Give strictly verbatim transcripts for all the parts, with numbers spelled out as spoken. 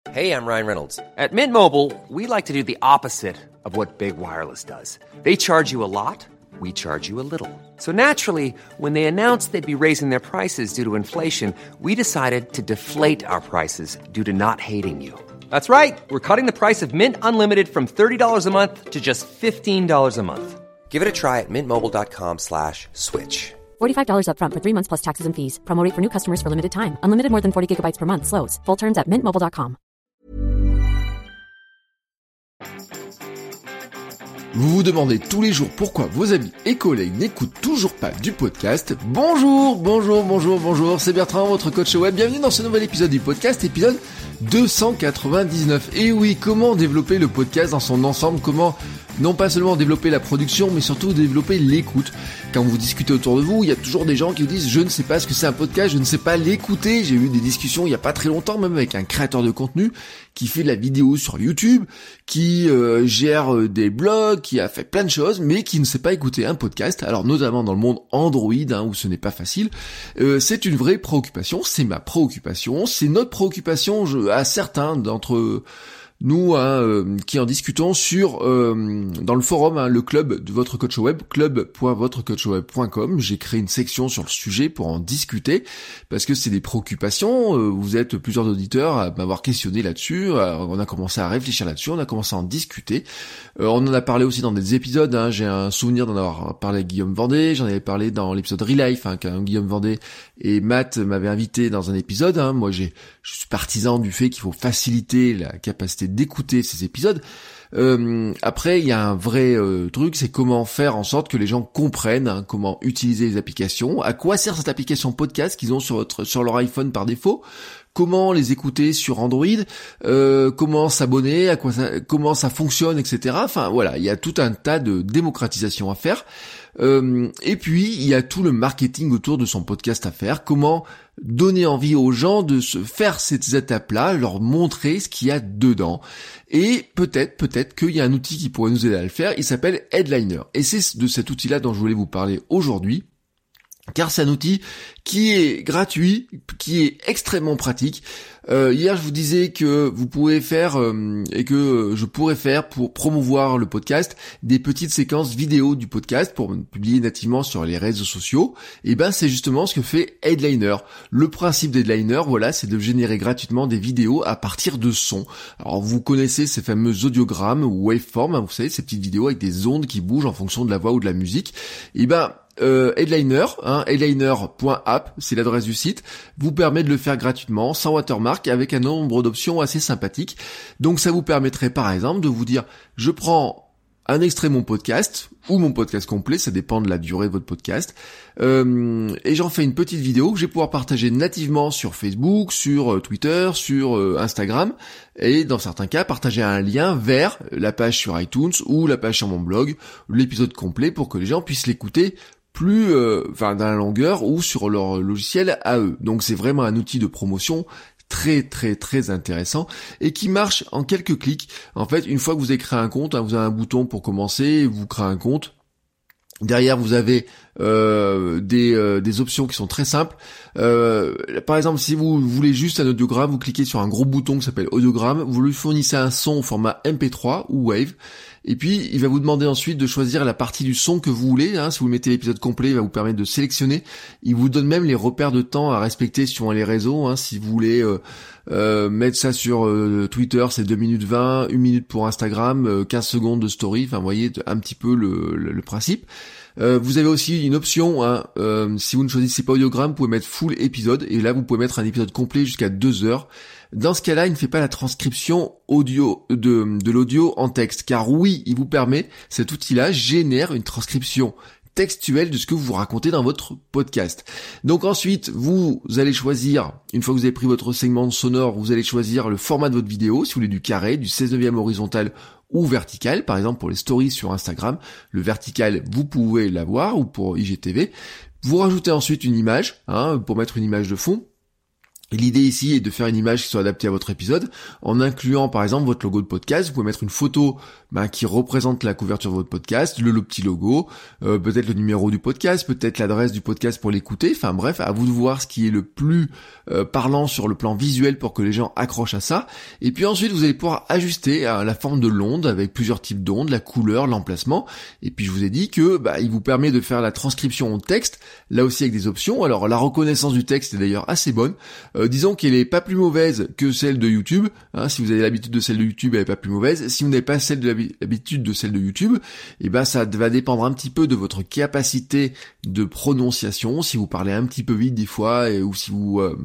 Hey, I'm Ryan Reynolds. At Mint Mobile, we like to do the opposite of what Big Wireless does. They charge you a lot, we charge you a little. So naturally, when they announced they'd be raising their prices due to inflation, we decided to deflate our prices due to not hating you. That's right. We're cutting the price of Mint Unlimited from thirty dollars a month to just fifteen dollars a month. Give it a try at mintmobile.com slash switch. forty-five dollars up front for three months plus taxes and fees. Promo rate for new customers for limited time. Unlimited more than forty gigabytes per month. Slows full terms at mint mobile dot com. Vous vous demandez tous les jours pourquoi vos amis et collègues n'écoutent toujours pas du podcast. Bonjour, bonjour, bonjour, bonjour, c'est Bertrand, votre coach web. Bienvenue dans ce nouvel épisode du podcast, épisode deux cent quatre-vingt-dix-neuf. Et oui, comment développer le podcast dans son ensemble, comment non pas seulement développer la production, mais surtout développer l'écoute. Quand vous discutez autour de vous, il y a toujours des gens qui vous disent « je ne sais pas ce que c'est un podcast, je ne sais pas l'écouter ». J'ai eu des discussions il y a pas très longtemps, même avec un créateur de contenu qui fait de la vidéo sur YouTube, qui euh, gère euh, des blogs, qui a fait plein de choses, mais qui ne sait pas écouter un podcast. Alors notamment dans le monde Android, hein, où ce n'est pas facile. Euh, c'est une vraie préoccupation, c'est ma préoccupation, c'est notre préoccupation je, à certains d'entre nous, hein, euh, qui en discutons sur euh, dans le forum, hein, le club de votre coach web, club point votre coach web point com. J'ai créé une section sur le sujet pour en discuter parce que c'est des préoccupations. Euh, vous êtes plusieurs auditeurs à m'avoir questionné là-dessus. Euh, on a commencé à réfléchir là-dessus, on a commencé à en discuter. Euh, on en a parlé aussi dans des épisodes. Hein, j'ai un souvenir d'en avoir parlé avec Guillaume Vendée. J'en avais parlé dans l'épisode Relife, hein, quand Guillaume Vendée et Matt m'avaient invité dans un épisode. Hein. Moi, j'ai, je suis partisan du fait qu'il faut faciliter la capacité d'écouter ces épisodes. Euh, après, il y a un vrai euh, truc, c'est comment faire en sorte que les gens comprennent, hein, comment utiliser les applications, à quoi sert cette application podcast qu'ils ont sur votre, sur leur iPhone par défaut, comment les écouter sur Android, euh, comment s'abonner, à quoi ça, comment ça fonctionne, et cetera. Enfin voilà, il y a tout un tas de démocratisation à faire. Euh, et puis il y a tout le marketing autour de son podcast à faire, comment donner envie aux gens de se faire ces étapes-là, leur montrer ce qu'il y a dedans. Et peut-être, peut-être qu'il y a un outil qui pourrait nous aider à le faire, il s'appelle Headliner. Et c'est de cet outil-là dont je voulais vous parler aujourd'hui. Car c'est un outil qui est gratuit, qui est extrêmement pratique. Euh, hier, je vous disais que vous pouvez faire, euh, et que je pourrais faire pour promouvoir le podcast, des petites séquences vidéo du podcast pour publier nativement sur les réseaux sociaux. Et ben, c'est justement ce que fait Headliner. Le principe d'Headliner, voilà, c'est de générer gratuitement des vidéos à partir de sons. Alors, vous connaissez ces fameux audiogrammes ou waveforms, hein, vous savez, ces petites vidéos avec des ondes qui bougent en fonction de la voix ou de la musique. Et ben, Euh, Headliner, hein, headliner point app, c'est l'adresse du site, vous permet de le faire gratuitement, sans watermark, avec un nombre d'options assez sympathiques. Donc ça vous permettrait par exemple de vous dire, je prends un extrait de mon podcast, ou mon podcast complet, ça dépend de la durée de votre podcast, euh, et j'en fais une petite vidéo que je vais pouvoir partager nativement sur Facebook, sur euh, Twitter, sur euh, Instagram, et dans certains cas, partager un lien vers la page sur iTunes, ou la page sur mon blog, l'épisode complet, pour que les gens puissent l'écouter plus, euh, enfin, dans la longueur ou sur leur logiciel à eux. Donc c'est vraiment un outil de promotion très très très intéressant et qui marche en quelques clics. En fait, une fois que vous avez créé un compte, hein, vous avez un bouton pour commencer, vous créez un compte. Derrière, vous avez euh, des, euh, des options qui sont très simples. Euh, par exemple, si vous voulez juste un audiogramme, vous cliquez sur un gros bouton qui s'appelle audiogramme, vous lui fournissez un son au format M P trois ou Wave, et puis il va vous demander ensuite de choisir la partie du son que vous voulez. Hein. Si vous mettez l'épisode complet, il va vous permettre de sélectionner. Il vous donne même les repères de temps à respecter sur les réseaux. Hein. Si vous voulez euh, euh, mettre ça sur euh, Twitter, c'est deux minutes vingt, une minute pour Instagram, euh, quinze secondes de story. Enfin, vous voyez un petit peu le, le, le principe. Euh, vous avez aussi une option, hein, euh, si vous ne choisissez pas audiogramme, vous pouvez mettre full épisode, et là vous pouvez mettre un épisode complet jusqu'à deux heures. Dans ce cas-là, il ne fait pas la transcription audio de, de l'audio en texte, car oui, il vous permet, cet outil-là génère une transcription textuelle de ce que vous racontez dans votre podcast. Donc ensuite, vous allez choisir, une fois que vous avez pris votre segment sonore, vous allez choisir le format de votre vidéo, si vous voulez du carré, du seize neuvième horizontal ou vertical, par exemple pour les stories sur Instagram. Le vertical, vous pouvez l'avoir, ou pour I G T V. Vous rajoutez ensuite une image, hein, pour mettre une image de fond. Et l'idée ici est de faire une image qui soit adaptée à votre épisode, en incluant par exemple votre logo de podcast. Vous pouvez mettre une photo ben, qui représente la couverture de votre podcast, le, le petit logo, euh, peut-être le numéro du podcast, peut-être l'adresse du podcast pour l'écouter. Enfin bref, à vous de voir ce qui est le plus euh, parlant sur le plan visuel pour que les gens accrochent à ça. Et puis ensuite, vous allez pouvoir ajuster à la forme de l'onde avec plusieurs types d'ondes, la couleur, l'emplacement. Et puis je vous ai dit que bah, il vous permet de faire la transcription en texte, là aussi avec des options. Alors la reconnaissance du texte est d'ailleurs assez bonne. Euh, disons qu'elle est pas plus mauvaise que celle de YouTube. Hein, si vous avez l'habitude de celle de YouTube, elle est pas plus mauvaise. Si vous n'avez pas celle de l'habitude de celle de YouTube, et ben ça va dépendre un petit peu de votre capacité de prononciation. Si vous parlez un petit peu vite des fois, et, ou si vous, euh,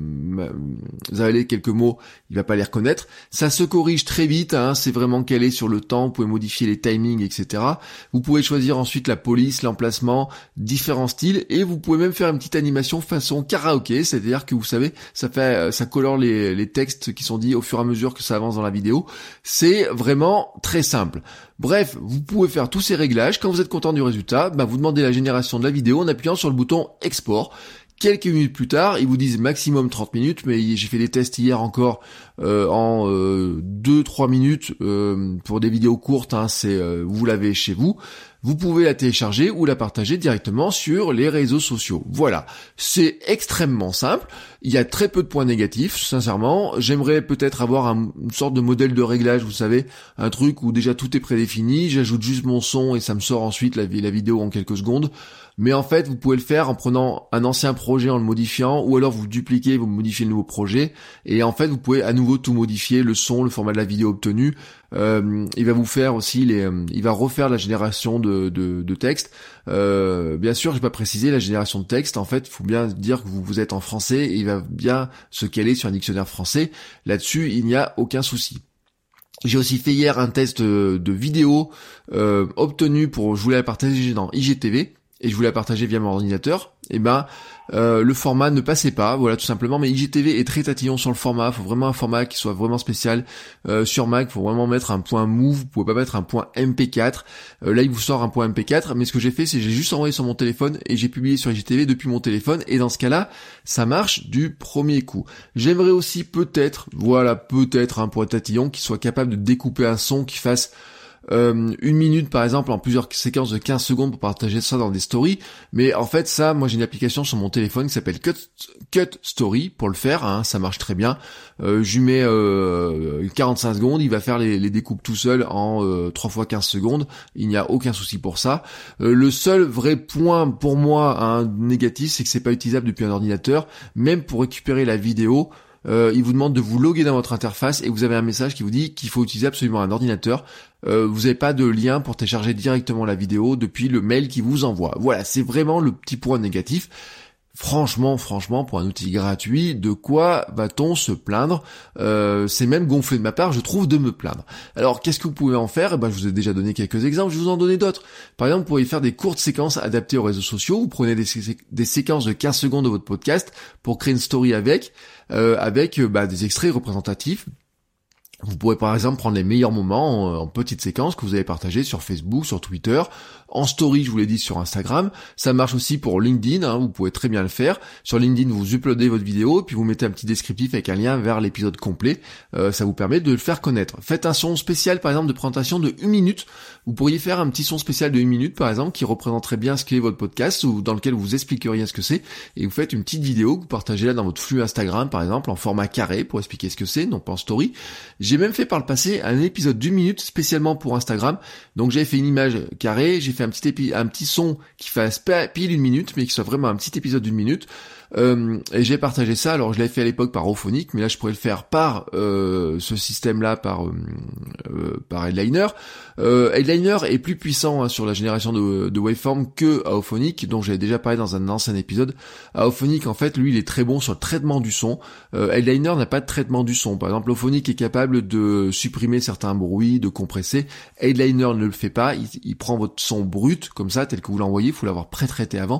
vous avez quelques mots, il va pas les reconnaître. Ça se corrige très vite. Hein, c'est vraiment calé sur le temps. Vous pouvez modifier les timings, et cetera. Vous pouvez choisir ensuite la police, l'emplacement, différents styles, et vous pouvez même faire une petite animation façon karaoké, c'est-à-dire que vous savez, ça fait ça colore les, les textes qui sont dits au fur et à mesure que ça avance dans la vidéo. C'est vraiment très simple. Bref, vous pouvez faire tous ces réglages. Quand vous êtes content du résultat, bah vous demandez la génération de la vidéo en appuyant sur le bouton export. Quelques minutes plus tard, ils vous disent maximum trente minutes, mais j'ai fait des tests hier encore euh, en euh, deux trois minutes euh, pour des vidéos courtes, hein, c'est euh, vous l'avez chez vous. Vous pouvez la télécharger ou la partager directement sur les réseaux sociaux. Voilà, c'est extrêmement simple. Il y a très peu de points négatifs, sincèrement. J'aimerais peut-être avoir un, une sorte de modèle de réglage, vous savez, un truc où déjà tout est prédéfini, j'ajoute juste mon son et ça me sort ensuite la, la vidéo en quelques secondes. Mais en fait, vous pouvez le faire en prenant un ancien projet, en le modifiant, ou alors vous dupliquez, vous modifiez le nouveau projet, et en fait, vous pouvez à nouveau tout modifier, le son, le format de la vidéo obtenu. Euh, il va vous faire aussi les, euh, il va refaire la génération de, de, de texte. Euh, bien sûr, je vais pas préciser la génération de texte. En fait, il faut bien dire que vous, vous êtes en français et il va bien se caler sur un dictionnaire français. Là-dessus, il n'y a aucun souci. J'ai aussi fait hier un test de, de vidéo euh, obtenu pour, je voulais la partager dans I G T V. Et je voulais la partager via mon ordinateur, et ben euh, le format ne passait pas, voilà tout simplement. Mais I G T V est très tatillon sur le format, faut vraiment un format qui soit vraiment spécial. Euh, sur Mac, faut vraiment mettre un point move, vous pouvez pas mettre un point M P quatre. Euh, là, il vous sort un point M P quatre, mais ce que j'ai fait, c'est que j'ai juste envoyé sur mon téléphone et j'ai publié sur I G T V depuis mon téléphone. Et dans ce cas-là, ça marche du premier coup. J'aimerais aussi peut-être, voilà peut-être un point tatillon qui soit capable de découper un son qui fasse Euh, une minute par exemple en plusieurs séquences de quinze secondes pour partager ça dans des stories. Mais en fait ça, moi j'ai une application sur mon téléphone qui s'appelle Cut, Cut Story pour le faire, hein, ça marche très bien. Euh, je lui mets euh, quarante-cinq secondes, il va faire les, les découpes tout seul en euh, trois fois quinze secondes, il n'y a aucun souci pour ça. Euh, le seul vrai point pour moi hein, négatif, c'est que c'est pas utilisable depuis un ordinateur, même pour récupérer la vidéo. Euh, il vous demande de vous loguer dans votre interface et vous avez un message qui vous dit qu'il faut utiliser absolument un ordinateur. Euh, vous n'avez pas de lien pour télécharger directement la vidéo depuis le mail qui vous envoie. Voilà, c'est vraiment le petit point négatif. Franchement, franchement, pour un outil gratuit, de quoi va-t-on se plaindre ? euh, C'est même gonflé de ma part, je trouve, de me plaindre. Alors, qu'est-ce que vous pouvez en faire ? Eh ben, je vous ai déjà donné quelques exemples, je vais vous en donner d'autres. Par exemple, vous pourriez faire des courtes séquences adaptées aux réseaux sociaux. Vous prenez des, sé- des séquences de quinze secondes de votre podcast pour créer une story avec, euh, avec bah, des extraits représentatifs. Vous pourrez par exemple prendre les meilleurs moments en, en petites séquences que vous avez partagées sur Facebook, sur Twitter, en story, je vous l'ai dit, sur Instagram. Ça marche aussi pour LinkedIn, hein, vous pouvez très bien le faire. Sur LinkedIn, vous uploadez votre vidéo, puis vous mettez un petit descriptif avec un lien vers l'épisode complet. Euh, ça vous permet de le faire connaître. Faites un son spécial, par exemple, de présentation de une minute. Vous pourriez faire un petit son spécial de une minute, par exemple, qui représenterait bien ce qu'est votre podcast, ou dans lequel vous expliqueriez ce que c'est, et vous faites une petite vidéo que vous partagez là dans votre flux Instagram, par exemple, en format carré, pour expliquer ce que c'est, non pas en story. J'ai même fait par le passé un épisode d'une minute spécialement pour Instagram. Donc j'avais fait une image carrée, j'ai fait un petit épi- un petit son qui fasse pile une minute, mais qui soit vraiment un petit épisode d'une minute. Euh, et j'ai partagé ça. Alors je l'avais fait à l'époque par Auphonic, mais là je pourrais le faire par euh, ce système-là, par euh, euh, par Headliner. Euh, Headliner est plus puissant hein, sur la génération de, de waveform que à Auphonic, dont j'avais déjà parlé dans un ancien épisode. À Auphonic, en fait, lui, il est très bon sur le traitement du son. Euh, Headliner n'a pas de traitement du son. Par exemple, Auphonic est capable de supprimer certains bruits, de compresser. Headliner ne le fait pas. Il, il prend votre son brut, comme ça, tel que vous l'envoyez. Il faut l'avoir pré-traité avant.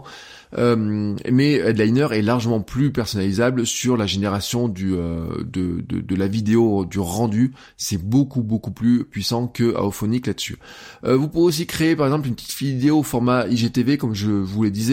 Euh, mais Headliner est largement plus personnalisable sur la génération du euh, de, de, de la vidéo, du rendu. C'est beaucoup beaucoup plus puissant que Auphonic là-dessus. Euh, vous pouvez aussi créer par exemple une petite vidéo au format I G T V comme je vous le disais,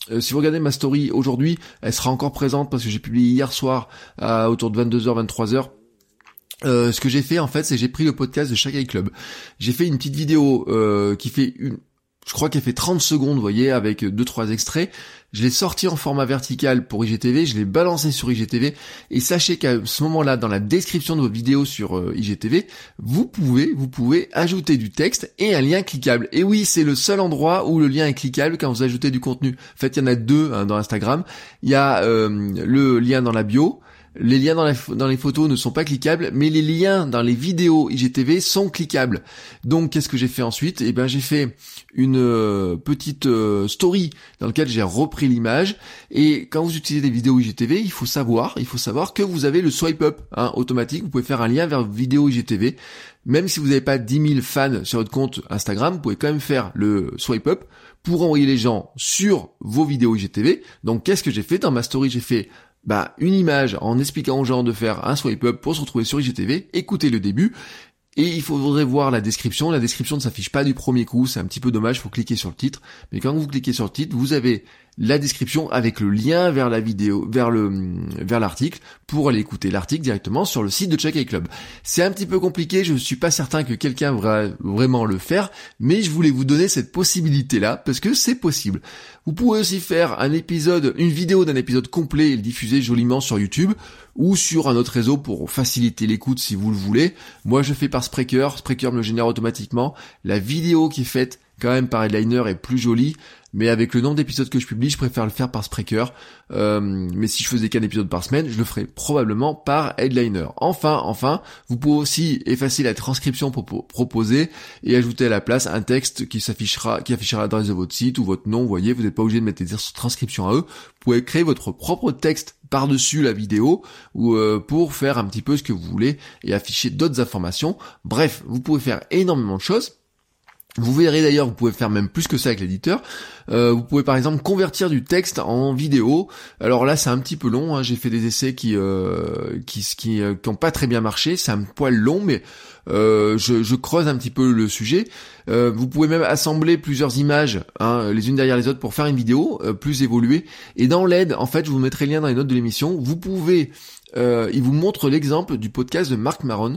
Euh, si vous regardez ma story aujourd'hui, elle sera encore présente parce que j'ai publié hier soir à autour de vingt-deux heures, vingt-trois heures. Euh, ce que j'ai fait en fait, c'est que j'ai pris le podcast de Shanghai Club. J'ai fait une petite vidéo euh, qui fait une, je crois qu'elle fait trente secondes, vous voyez, avec deux trois extraits. Je l'ai sorti en format vertical pour I G T V, je l'ai balancé sur I G T V, et sachez qu'à ce moment-là, dans la description de vos vidéos sur euh, I G T V, vous pouvez, vous pouvez ajouter du texte et un lien cliquable. Et oui, c'est le seul endroit où le lien est cliquable quand vous ajoutez du contenu. En fait, il y en a deux hein, dans Instagram. Il y a euh, le lien dans la bio. Les liens dans, la, dans les photos ne sont pas cliquables, mais les liens dans les vidéos I G T V sont cliquables. Donc, qu'est-ce que j'ai fait ensuite ? Eh ben, j'ai fait une euh, petite euh, story dans laquelle j'ai repris l'image. Et quand vous utilisez des vidéos I G T V, il faut savoir, il faut savoir que vous avez le swipe up hein, automatique. Vous pouvez faire un lien vers vidéo I G T V. Même si vous n'avez pas dix mille fans sur votre compte Instagram, vous pouvez quand même faire le swipe up pour envoyer les gens sur vos vidéos I G T V. Donc, qu'est-ce que j'ai fait ? Dans ma story, j'ai fait bah une image en expliquant aux gens de faire un swipe up pour se retrouver sur I G T V, écoutez le début, et il faudrait voir la description. La description ne s'affiche pas du premier coup, c'est un petit peu dommage, il faut cliquer sur le titre, mais quand vous cliquez sur le titre, vous avez la description avec le lien vers la vidéo, vers le, vers l'article, pour aller écouter l'article directement sur le site de Shanghai Club. C'est un petit peu compliqué, je ne suis pas certain que quelqu'un va vraiment le faire, mais je voulais vous donner cette possibilité-là, parce que c'est possible. Vous pouvez aussi faire un épisode, une vidéo d'un épisode complet et le diffuser joliment sur YouTube, ou sur un autre réseau pour faciliter l'écoute si vous le voulez. Moi, je fais par Spreaker, Spreaker me le génère automatiquement. La vidéo qui est faite quand même par Headliner est plus jolie, mais avec le nombre d'épisodes que je publie, je préfère le faire par Spreaker. Euh, mais si je faisais qu'un épisode par semaine, je le ferais probablement par Headliner. Enfin, enfin, vous pouvez aussi effacer la transcription pour proposer et ajouter à la place un texte qui s'affichera, qui affichera l'adresse de votre site ou votre nom. Vous voyez, vous n'êtes pas obligé de mettre des transcriptions à eux. Vous pouvez créer votre propre texte par-dessus la vidéo ou euh, pour faire un petit peu ce que vous voulez et afficher d'autres informations. Bref, vous pouvez faire énormément de choses. Vous verrez d'ailleurs, vous pouvez faire même plus que ça avec l'éditeur. Euh, vous pouvez par exemple convertir du texte en vidéo. Alors là, c'est un petit peu long. Hein. J'ai fait des essais qui euh, qui qui, euh, qui ont pas très bien marché. C'est un poil long, mais euh, je, je creuse un petit peu le sujet. Euh, vous pouvez même assembler plusieurs images, hein, les unes derrière les autres, pour faire une vidéo euh, plus évoluée. Et dans l'aide, en fait, je vous mettrai le lien dans les notes de l'émission. Vous pouvez, euh, il vous montre l'exemple du podcast de Marc Maron.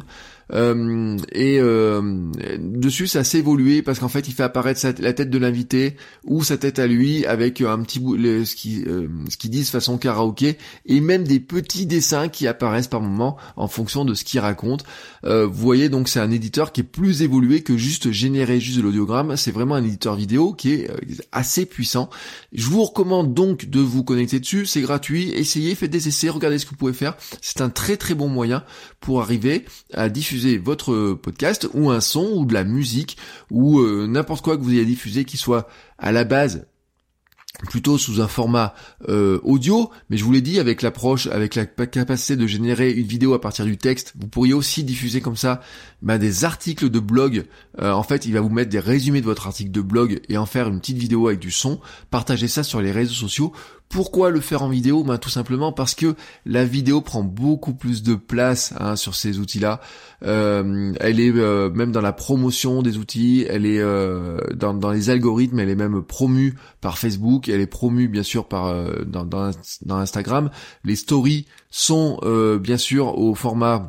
Euh, et euh, dessus ça s'est évolué parce qu'en fait il fait apparaître sa, la tête de l'invité ou sa tête à lui avec un petit bout le, ce qui euh, ce qu'ils disent façon karaoké et même des petits dessins qui apparaissent par moment en fonction de ce qu'il raconte. Euh, vous voyez, donc c'est un éditeur qui est plus évolué que juste générer juste de l'audiogramme. C'est vraiment un éditeur vidéo qui est euh, assez puissant. Je vous recommande donc de vous connecter dessus, c'est gratuit, essayez, faites des essais, regardez ce que vous pouvez faire. C'est un très très bon moyen pour arriver à diffuser votre podcast ou un son ou de la musique ou euh, n'importe quoi que vous ayez diffusé qui soit à la base plutôt sous un format euh, audio, mais je vous l'ai dit, avec l'approche, avec la capacité de générer une vidéo à partir du texte, vous pourriez aussi diffuser comme ça bah, des articles de blog. Euh, en fait, il va vous mettre des résumés de votre article de blog et en faire une petite vidéo avec du son, partager ça sur les réseaux sociaux. Pourquoi le faire en vidéo ? Ben tout simplement parce que la vidéo prend beaucoup plus de place hein, sur ces outils-là. Euh, elle est euh, même dans la promotion des outils, elle est euh, dans, dans les algorithmes, elle est même promue par Facebook, elle est promue bien sûr par euh, dans, dans, dans Instagram. Les stories sont euh, bien sûr au format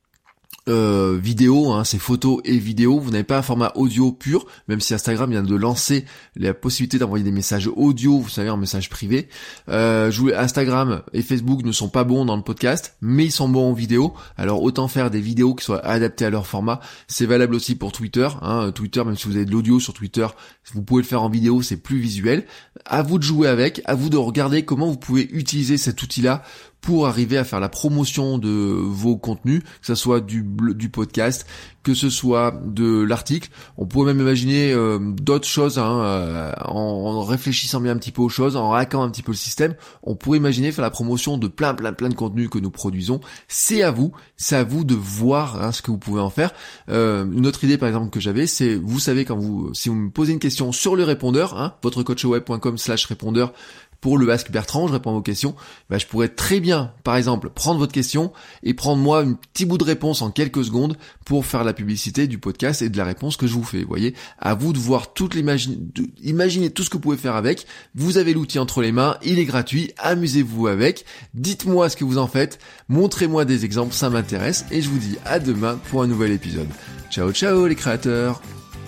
Euh, vidéo, hein, c'est photos et vidéos. Vous n'avez pas un format audio pur, même si Instagram vient de lancer la possibilité d'envoyer des messages audio, vous savez, en message privé. Euh, je voulais, Instagram et Facebook ne sont pas bons dans le podcast, mais ils sont bons en vidéo. Alors autant faire des vidéos qui soient adaptées à leur format. C'est valable aussi pour Twitter. Hein. Twitter, même si vous avez de l'audio sur Twitter, vous pouvez le faire en vidéo, c'est plus visuel. À vous de jouer avec, à vous de regarder comment vous pouvez utiliser cet outil-là pour arriver à faire la promotion de vos contenus, que ce soit du, du podcast, que ce soit de l'article. On pourrait même imaginer euh, d'autres choses, hein, euh, en, en réfléchissant bien un petit peu aux choses, en hackant un petit peu le système. On pourrait imaginer faire la promotion de plein plein plein de contenus que nous produisons. C'est à vous, c'est à vous de voir hein, ce que vous pouvez en faire. Euh, une autre idée par exemple que j'avais, c'est, vous savez, quand vous, si vous me posez une question sur le répondeur, hein, votre coach web point com slash répondeur, pour le Ask Bertrand, je réponds à vos questions, bah, je pourrais très bien, par exemple, prendre votre question et prendre moi un petit bout de réponse en quelques secondes pour faire la publicité du podcast et de la réponse que je vous fais. Vous voyez, à vous de voir toute l'imagine, de, imaginez tout ce que vous pouvez faire avec. Vous avez l'outil entre les mains, il est gratuit, amusez-vous avec. Dites-moi ce que vous en faites, montrez-moi des exemples, ça m'intéresse et je vous dis à demain pour un nouvel épisode. Ciao ciao les créateurs.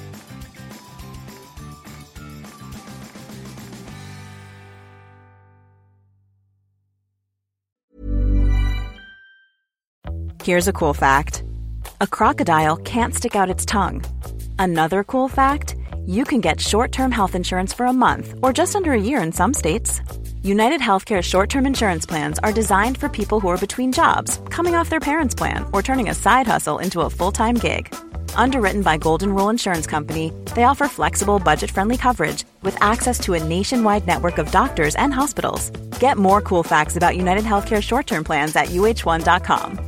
Here's a cool fact. A crocodile can't stick out its tongue. Another cool fact, you can get short-term health insurance for a month or just under a year in some states. United Healthcare short-term insurance plans are designed for people who are between jobs, coming off their parents' plan, or turning a side hustle into a full-time gig. Underwritten by Golden Rule Insurance Company, they offer flexible, budget-friendly coverage with access to a nationwide network of doctors and hospitals. Get more cool facts about United Healthcare short-term plans at U H one dot com.